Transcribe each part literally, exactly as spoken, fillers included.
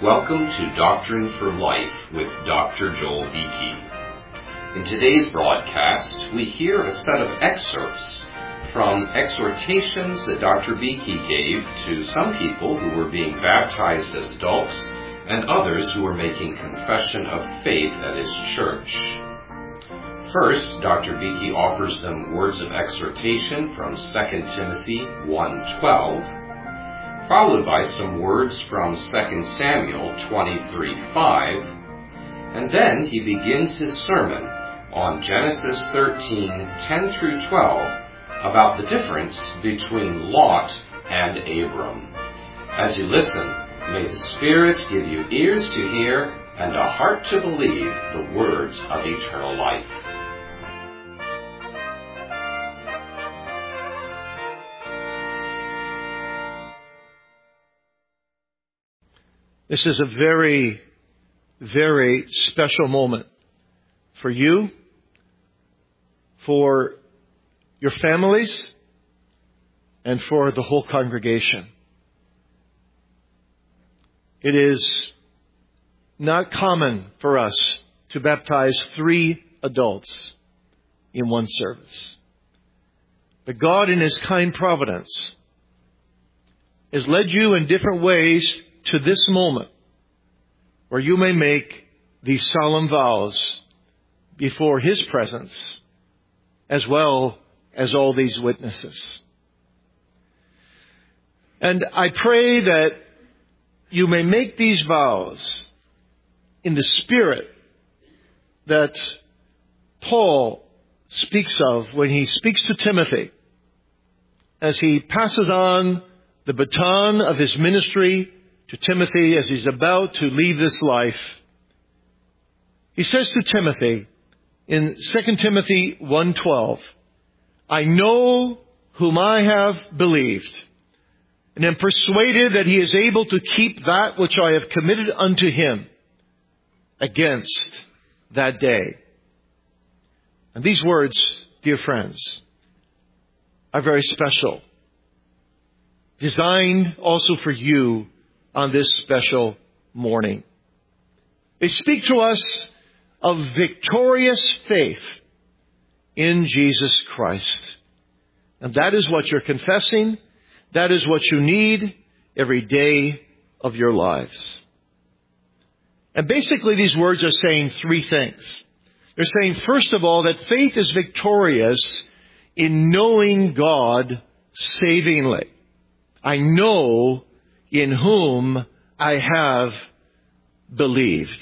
Welcome to Doctrine for Life with Doctor Joel Beeke. In today's broadcast, we hear a set of excerpts from exhortations that Doctor Beeke gave to some people who were being baptized as adults and others who were making confession of faith at his church. First, Doctor Beeke offers them words of exhortation from Second Timothy one twelve, followed by some words from Second Samuel twenty-three five, and then he begins his sermon on Genesis thirteen ten through twelve about the difference between Lot and Abram. As you listen, may the Spirit give you ears to hear and a heart to believe the words of eternal life. This is a very, very special moment for you, for your families, and for the whole congregation. It is not common for us to baptize three adults in one service. But God, in His kind providence, has led you in different ways to this moment where you may make these solemn vows before His presence as well as all these witnesses. And I pray that you may make these vows in the spirit that Paul speaks of when he speaks to Timothy as he passes on the baton of his ministry to Timothy as he's about to leave this life. He says to Timothy in Second Timothy one twelve, I know whom I have believed, and am persuaded that he is able to keep that which I have committed unto him against that day. And these words, dear friends, are very special, designed also for you on this special morning. They speak to us of victorious faith in Jesus Christ. And that is what you're confessing. That is what you need every day of your lives. And basically these words are saying three things. They're saying, first of all, that faith is victorious in knowing God savingly. I know in whom I have believed.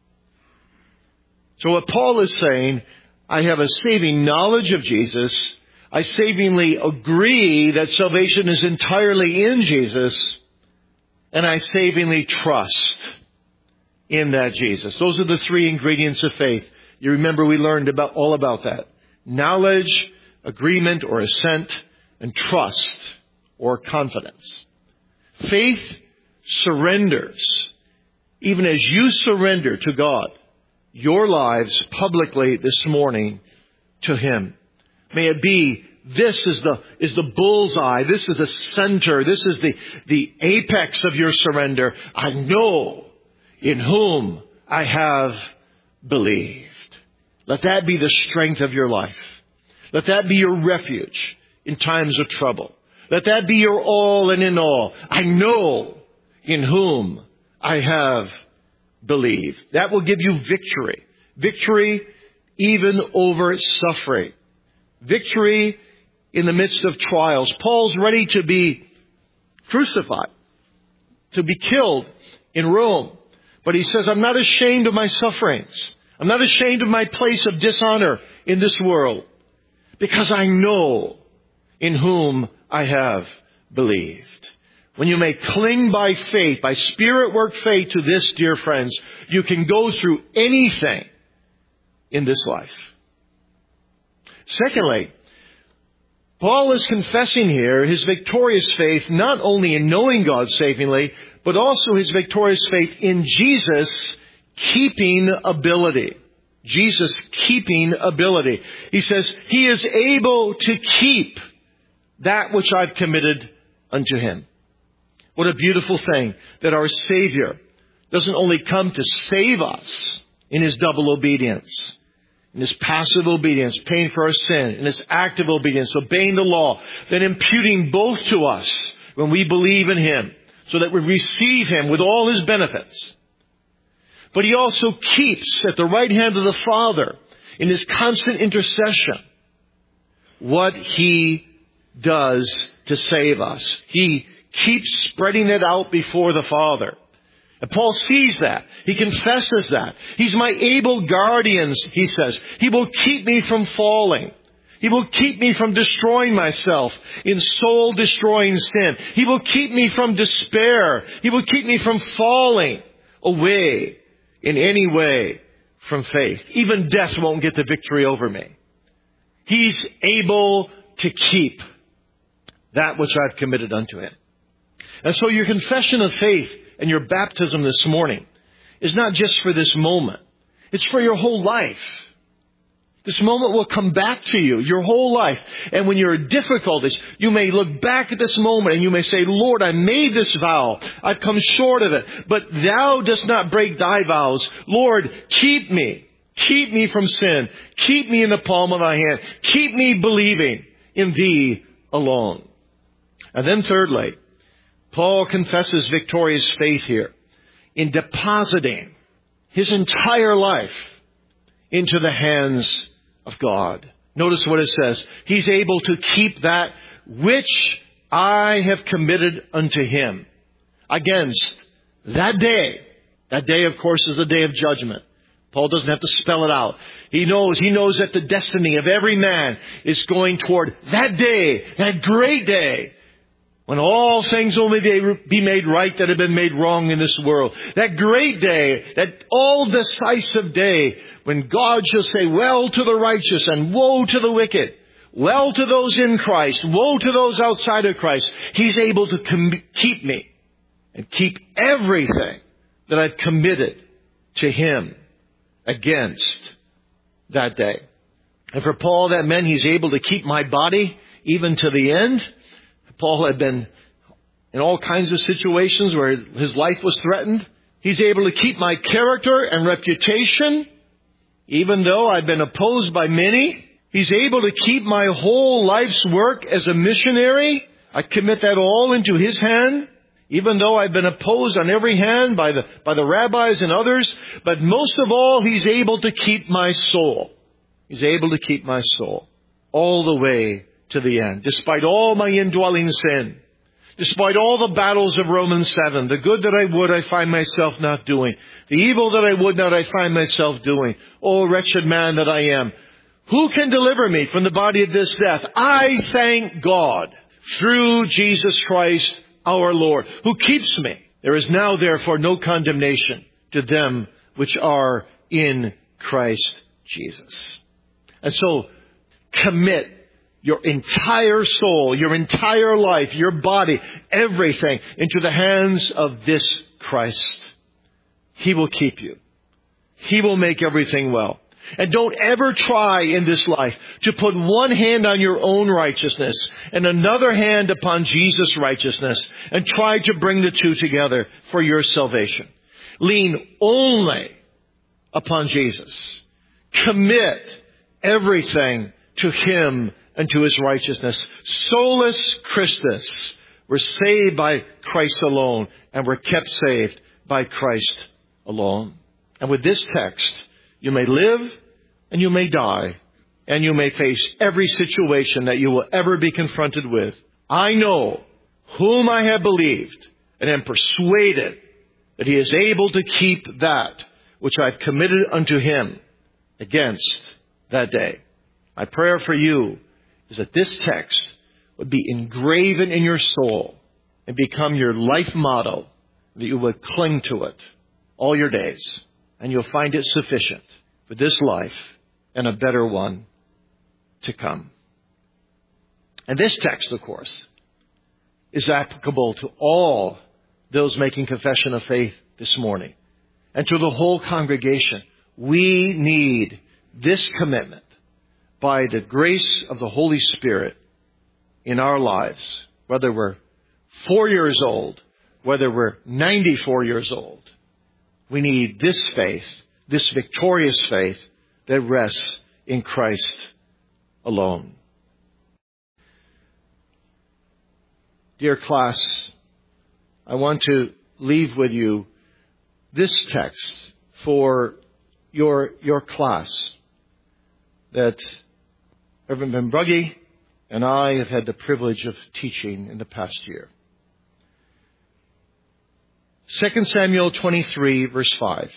So what Paul is saying, I have a saving knowledge of Jesus. I savingly agree that salvation is entirely in Jesus. And I savingly trust in that Jesus. Those are the three ingredients of faith. You remember we learned about all about that. Knowledge, agreement or assent, and trust or confidence. Faith surrenders, even as you surrender to God, your lives publicly this morning to Him. May it be, this is the, is the bullseye, this is the center, this is the, the apex of your surrender. I know in whom I have believed. Let that be the strength of your life. Let that be your refuge in times of trouble. Let that be your all and in all. I know in whom I have believed. That will give you victory. Victory even over suffering. Victory in the midst of trials. Paul's ready to be crucified, to be killed in Rome. But he says, I'm not ashamed of my sufferings. I'm not ashamed of my place of dishonor in this world, because I know in whom I have believed. When you may cling by faith, by Spirit work faith to this, dear friends, you can go through anything in this life. Secondly, Paul is confessing here his victorious faith not only in knowing God savingly, but also his victorious faith in Jesus' keeping ability. Jesus' keeping ability. He says, He is able to keep that which I've committed unto Him. What a beautiful thing that our Savior doesn't only come to save us in His double obedience, in His passive obedience, paying for our sin, in His active obedience, obeying the law, then imputing both to us when we believe in Him, so that we receive Him with all His benefits. But He also keeps at the right hand of the Father, in His constant intercession, what He does to save us. He keeps spreading it out before the Father. And Paul sees that. He confesses that. He's my able guardian, he says. He will keep me from falling. He will keep me from destroying myself in soul-destroying sin. He will keep me from despair. He will keep me from falling away in any way from faith. Even death won't get the victory over me. He's able to keep that which I've committed unto Him. And so your confession of faith and your baptism this morning is not just for this moment. It's for your whole life. This moment will come back to you your whole life. And when you're in difficulties, you may look back at this moment and you may say, Lord, I made this vow. I've come short of it. But Thou dost not break Thy vows. Lord, keep me. Keep me from sin. Keep me in the palm of Thy hand. Keep me believing in Thee alone. And then thirdly, Paul confesses victorious faith here in depositing his entire life into the hands of God. Notice what it says. He's able to keep that which I have committed unto Him against that day. That day, of course, is the day of judgment. Paul doesn't have to spell it out. He knows, he knows that the destiny of every man is going toward that day, that great day, when all things will be made right that have been made wrong in this world. That great day, that all-decisive day, when God shall say, well to the righteous and woe to the wicked. Well to those in Christ, woe to those outside of Christ. He's able to com- keep me and keep everything that I've committed to Him against that day. And for Paul, that meant He's able to keep my body even to the end. Paul had been in all kinds of situations where his life was threatened. He's able to keep my character and reputation, even though I've been opposed by many. He's able to keep my whole life's work as a missionary. I commit that all into His hand, even though I've been opposed on every hand by the, by the rabbis and others. But most of all, He's able to keep my soul. He's able to keep my soul all the way to the end, despite all my indwelling sin, despite all the battles of Romans seven. The good that I would, I find myself not doing. The evil that I would not, I find myself doing. Oh, wretched man that I am. Who can deliver me from the body of this death? I thank God through Jesus Christ our Lord, who keeps me. There is now therefore no condemnation to them which are in Christ Jesus. And so commit your entire soul, your entire life, your body, everything into the hands of this Christ. He will keep you. He will make everything well. And don't ever try in this life to put one hand on your own righteousness and another hand upon Jesus' righteousness and try to bring the two together for your salvation. Lean only upon Jesus. Commit everything to Him and to His righteousness. Solus Christus. We're saved by Christ alone, and we're kept saved by Christ alone. And with this text, you may live and you may die, and you may face every situation that you will ever be confronted with. I know whom I have believed, and am persuaded that He is able to keep that which I've committed unto Him against that day. My prayer for you is that this text would be engraven in your soul and become your life motto, that you would cling to it all your days, and you'll find it sufficient for this life and a better one to come. And this text, of course, is applicable to all those making confession of faith this morning, and to the whole congregation. We need this commitment by the grace of the Holy Spirit in our lives, whether we're four years old, whether we're ninety-four years old. We need this faith, this victorious faith that rests in Christ alone. Dear class, I want to leave with you this text for your, your class that Reverend Ben Brugge and I have had the privilege of teaching in the past year. Second Samuel twenty-three, verse five.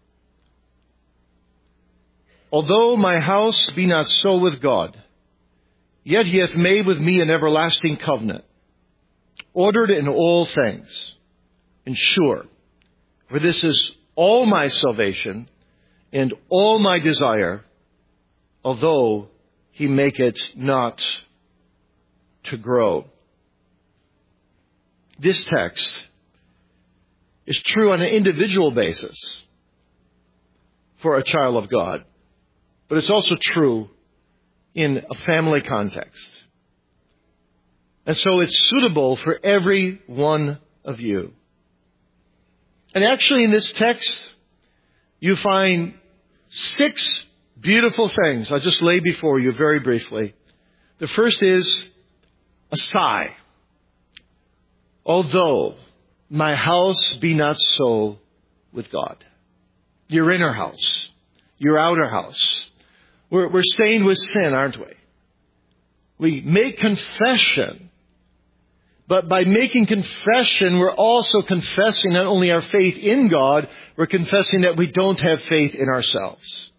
Although my house be not so with God, yet he hath made with me an everlasting covenant, ordered in all things, and sure. For this is all my salvation and all my desire, although he make it not to grow. This text is true on an individual basis for a child of God, but it's also true in a family context. And so it's suitable for every one of you. And actually in this text, you find six beautiful things I'll just lay before you very briefly. The first is a sigh. Although my house be not so with God. Your inner house, your outer house. We're, we're stained with sin, aren't we? We make confession. But by making confession, we're also confessing not only our faith in God, we're confessing that we don't have faith in ourselves.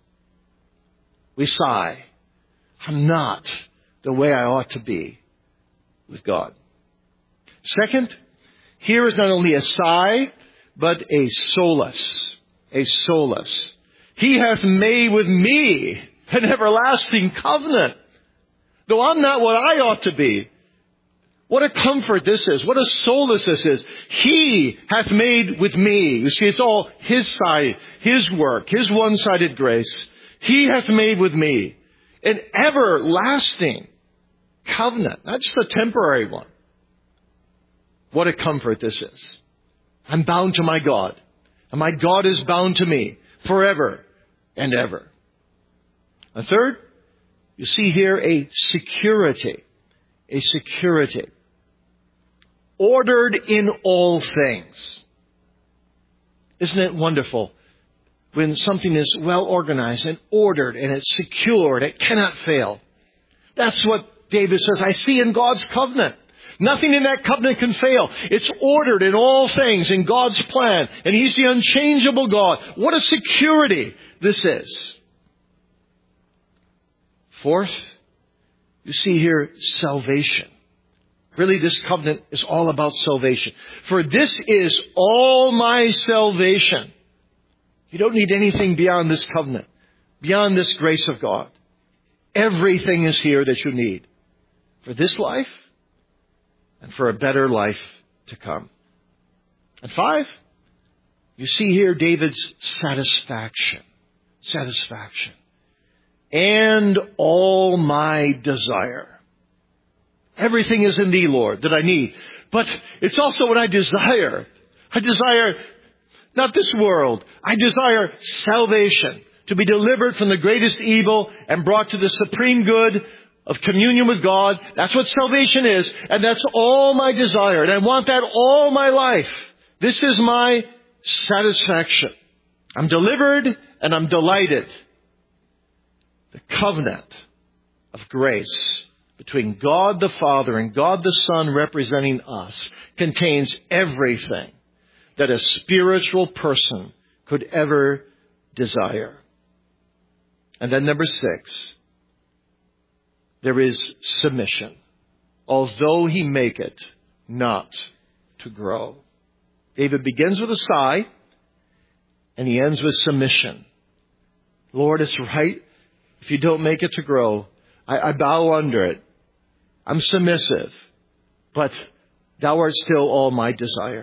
We sigh. I'm not the way I ought to be with God. Second, here is not only a sigh, but a solace. A solace. He hath made with me an everlasting covenant. Though I'm not what I ought to be. What a comfort this is. What a solace this is. He hath made with me. You see, it's all His side, His work, His one-sided grace. He hath made with me an everlasting covenant, not just a temporary one. What a comfort this is. I'm bound to my God, and my God is bound to me forever and ever. A third, you see here a security, a security. Ordered in all things. Isn't it wonderful when something is well organized and ordered and it's secured, it cannot fail. That's what David says, I see in God's covenant. Nothing in that covenant can fail. It's ordered in all things in God's plan. And He's the unchangeable God. What a security this is. Fourth, you see here salvation. Really, this covenant is all about salvation. For this is all my salvation. You don't need anything beyond this covenant, beyond this grace of God. Everything is here that you need for this life and for a better life to come. And five, you see here David's satisfaction. Satisfaction. And all my desire. Everything is in Thee, Lord, that I need. But it's also what I desire. I desire not this world. I desire salvation. To be delivered from the greatest evil and brought to the supreme good of communion with God. That's what salvation is. And that's all my desire. And I want that all my life. This is my satisfaction. I'm delivered and I'm delighted. The covenant of grace between God the Father and God the Son representing us contains everything that a spiritual person could ever desire. And then number six, there is submission. Although He make it not to grow. David begins with a sigh and he ends with submission. Lord, it's right. If you don't make it to grow, I, I bow under it. I'm submissive, but Thou art still all my desire.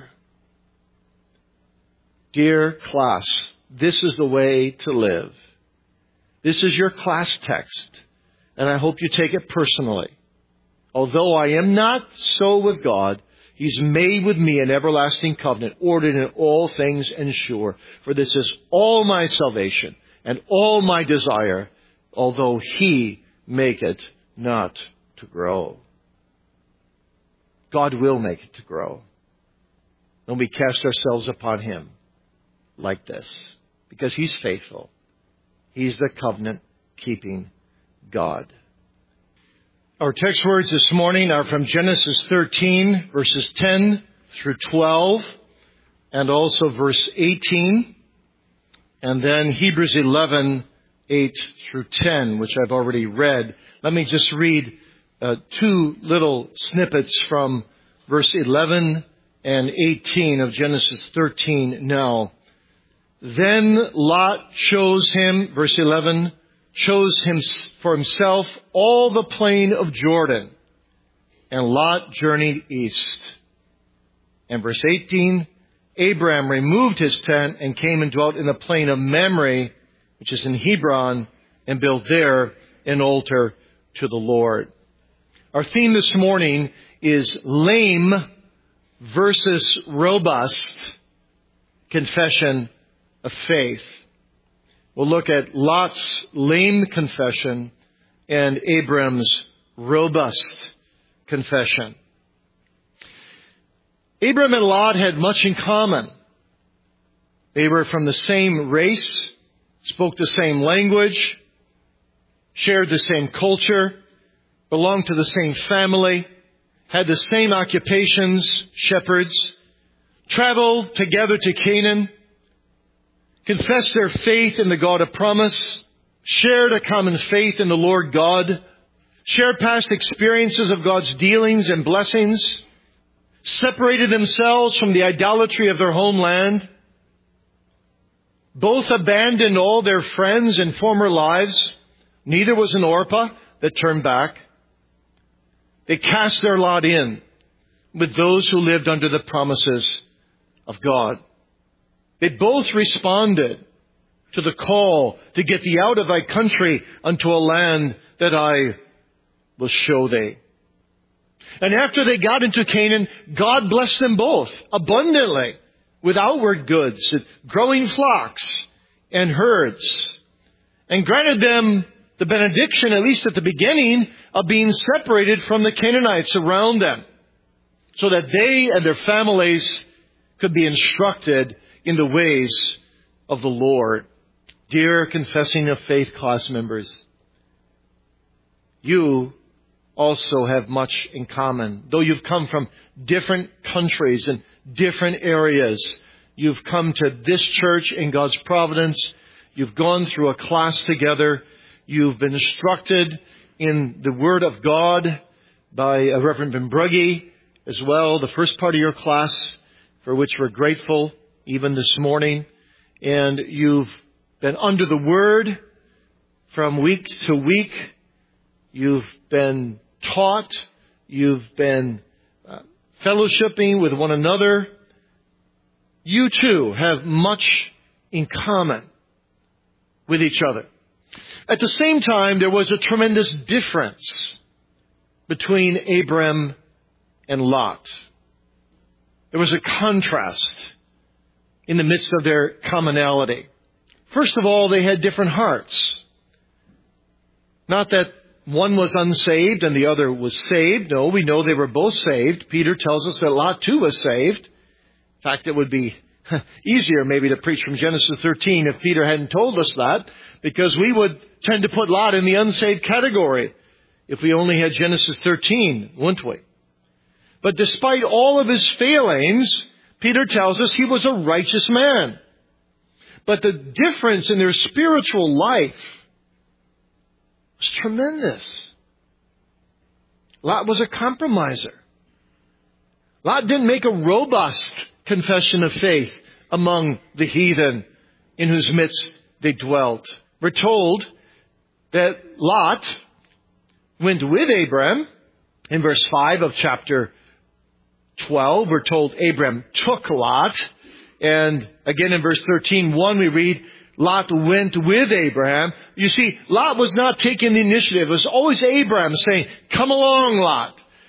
Dear class, this is the way to live. This is your class text, and I hope you take it personally. Although I am not so with God, He's made with me an everlasting covenant, ordered in all things and sure. For this is all my salvation and all my desire, although He make it not to grow. God will make it to grow when we cast ourselves upon Him like this, because He's faithful. He's the covenant-keeping God. Our text words this morning are from Genesis thirteen, verses ten through twelve, and also verse eighteen, and then Hebrews eleven, eight through ten, which I've already read. Let me just read uh, two little snippets from verse eleven and eighteen of Genesis thirteen now. Then Lot chose him, verse eleven, chose him for himself all the plain of Jordan, and Lot journeyed east. And verse eighteen, Abraham removed his tent and came and dwelt in the plain of Mamre, which is in Hebron, and built there an altar to the Lord. Our theme this morning is lame versus robust confession of faith. We'll look at Lot's lame confession and Abram's robust confession. Abram and Lot had much in common. They were from the same race, spoke the same language, shared the same culture, belonged to the same family, had the same occupations, shepherds, traveled together to Canaan, confessed their faith in the God of promise, shared a common faith in the Lord God, shared past experiences of God's dealings and blessings, separated themselves from the idolatry of their homeland. Both abandoned all their friends and former lives. Neither was an Orpah that turned back. They cast their lot in with those who lived under the promises of God. They both responded to the call to get thee out of thy country unto a land that I will show thee. And after they got into Canaan, God blessed them both abundantly with outward goods, growing flocks and herds, and granted them the benediction, at least at the beginning, of being separated from the Canaanites around them, so that they and their families could be instructed in the ways of the Lord. Dear Confessing of Faith class members, you also have much in common. Though you've come from different countries and different areas, you've come to this church in God's providence. You've gone through a class together. You've been instructed in the Word of God by Reverend Ben Brugge as well, the first part of your class, for which we're grateful even this morning. And you've been under the Word from week to week. You've been taught. You've been uh, fellowshipping with one another. You too have much in common with each other. At the same time, there was a tremendous difference between Abram and Lot. There was a contrast in the midst of their commonality. First of all, they had different hearts. Not that one was unsaved and the other was saved. No, we know they were both saved. Peter tells us that Lot too was saved. In fact, it would be easier maybe to preach from Genesis thirteen if Peter hadn't told us that, because we would tend to put Lot in the unsaved category if we only had Genesis thirteen, wouldn't we? But despite all of his failings, Peter tells us he was a righteous man. But the difference in their spiritual life was tremendous. Lot was a compromiser. Lot didn't make a robust confession of faith among the heathen in whose midst they dwelt. We're told that Lot went with Abram. In verse five of chapter twelve, we're told Abram took Lot. And again in verse thirteen, one we read, Lot went with Abraham. You see, Lot was not taking the initiative. It was always Abraham saying, come along, Lot.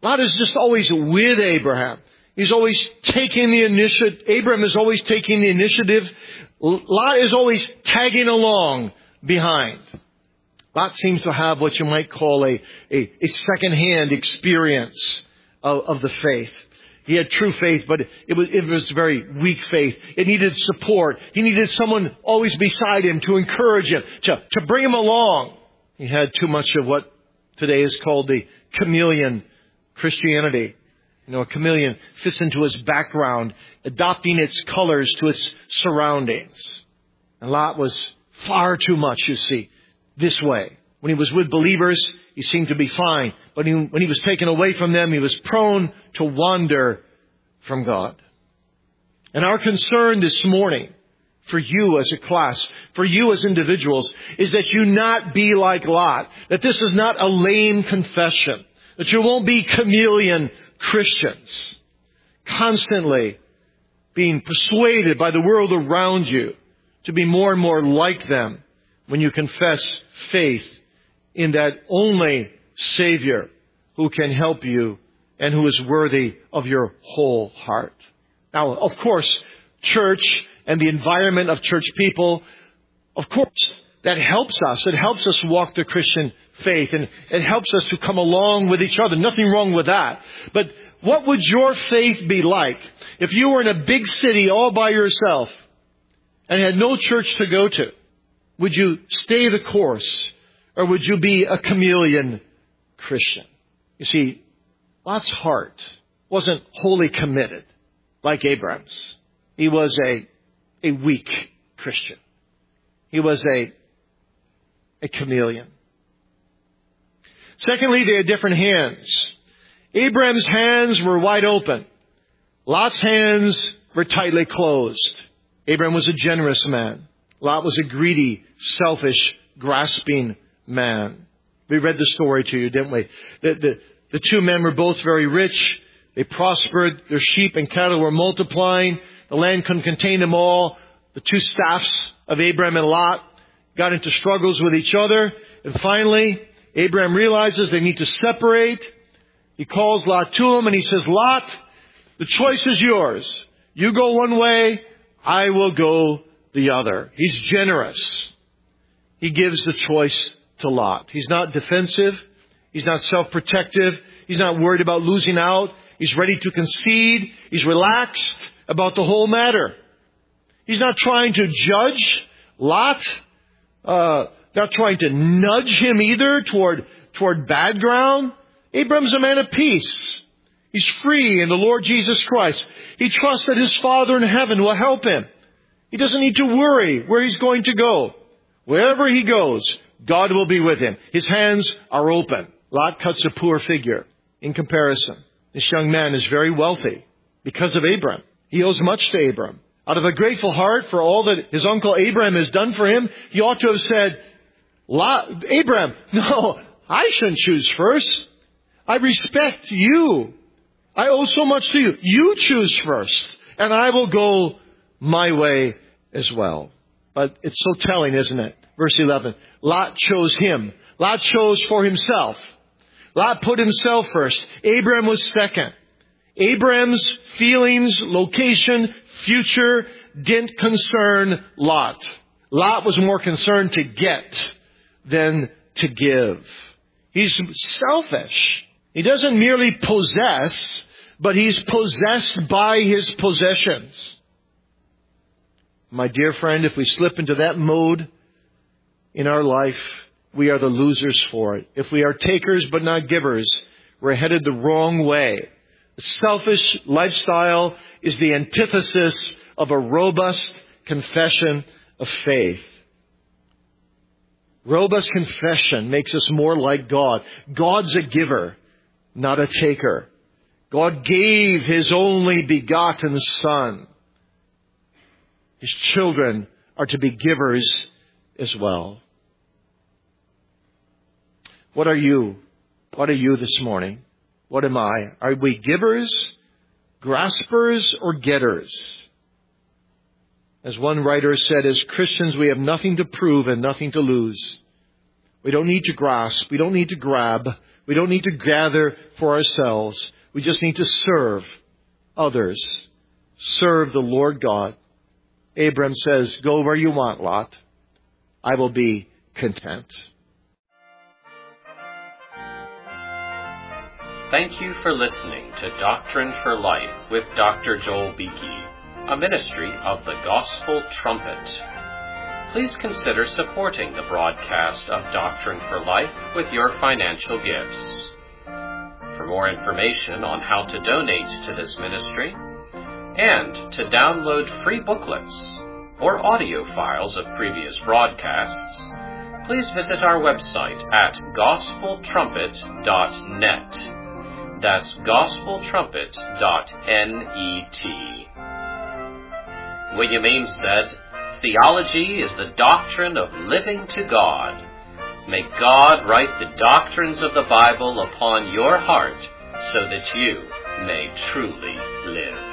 Lot is just always with Abraham. He's always taking the initiative. Abraham is always taking the initiative. Lot is always tagging along behind. Lot seems to have what you might call a, a, a second-hand experience of, of the faith. He had true faith, but it was, it was very weak faith. It needed support. He needed someone always beside him to encourage him, to, to bring him along. He had too much of what today is called the chameleon Christianity. You know, a chameleon fits into its background, adopting its colors to its surroundings. And Lot was far too much, you see, this way. When he was with believers, he seemed to be fine. But he, when he was taken away from them, he was prone to wander from God. And our concern this morning for you as a class, for you as individuals, is that you not be like Lot. That this is not a lame confession. That you won't be chameleon Christians, constantly being persuaded by the world around you to be more and more like them when you confess faith in that only Savior who can help you and who is worthy of your whole heart. Now, of course, church and the environment of church people, of course, that helps us. It helps us walk the Christian faith, and it helps us to come along with each other. Nothing wrong with that. But what would your faith be like if you were in a big city all by yourself and had no church to go to? Would you stay the course, or would you be a chameleon Christian? You see, Lot's heart wasn't wholly committed like Abraham's. He was a, a weak Christian. He was a, a chameleon. Secondly, they had different hands. Abraham's hands were wide open. Lot's hands were tightly closed. Abraham was a generous man. Lot was a greedy, selfish, grasping man. We read the story to you, didn't we? The, the, the two men were both very rich. They prospered. Their sheep and cattle were multiplying. The land couldn't contain them all. The two staffs of Abraham and Lot got into struggles with each other. And finally, Abraham realizes they need to separate. He calls Lot to him and he says, Lot, the choice is yours. You go one way, I will go the other. He's generous. He gives the choice to Lot. He's not defensive. He's not self-protective. He's not worried about losing out. He's ready to concede. He's relaxed about the whole matter. He's not trying to judge Lot. Uh, not trying to nudge him either toward, toward bad ground. Abraham's a man of peace. He's free in the Lord Jesus Christ. He trusts that his Father in heaven will help him. He doesn't need to worry where he's going to go. Wherever he goes, God will be with him. His hands are open. Lot cuts a poor figure in comparison. This young man is very wealthy because of Abraham. He owes much to Abraham. Out of a grateful heart for all that his uncle Abraham has done for him, he ought to have said, Lot, Abraham, no, I shouldn't choose first. I respect you. I owe so much to you. You choose first, and I will go my way as well. But it's so telling, isn't it? Verse eleven. Lot chose him. Lot chose for himself. Lot put himself first. Abraham was second. Abraham's feelings, location, future didn't concern Lot. Lot was more concerned to get than to give. He's selfish. He doesn't merely possess, but he's possessed by his possessions. My dear friend, if we slip into that mode in our life, we are the losers for it. If we are takers but not givers, we're headed the wrong way. A selfish lifestyle is the antithesis of a robust confession of faith. Robust confession makes us more like God. God's a giver, not a taker. God gave His only begotten Son. His children are to be givers as well. What are you? What are you this morning? What am I? Are we givers, graspers, or getters? As one writer said, as Christians, we have nothing to prove and nothing to lose. We don't need to grasp. We don't need to grab. We don't need to gather for ourselves. We just need to serve others. Serve the Lord God. Abram says, go where you want, Lot. I will be content. Thank you for listening to Doctrine for Life with Doctor Joel Beeke, a ministry of the Gospel Trumpet. Please consider supporting the broadcast of Doctrine for Life with your financial gifts. For more information on how to donate to this ministry and to download free booklets or audio files of previous broadcasts, please visit our website at gospel trumpet dot net. That's gospel trumpet dot net. William Ames said, "Theology is the doctrine of living to God." May God write the doctrines of the Bible upon your heart so that you may truly live.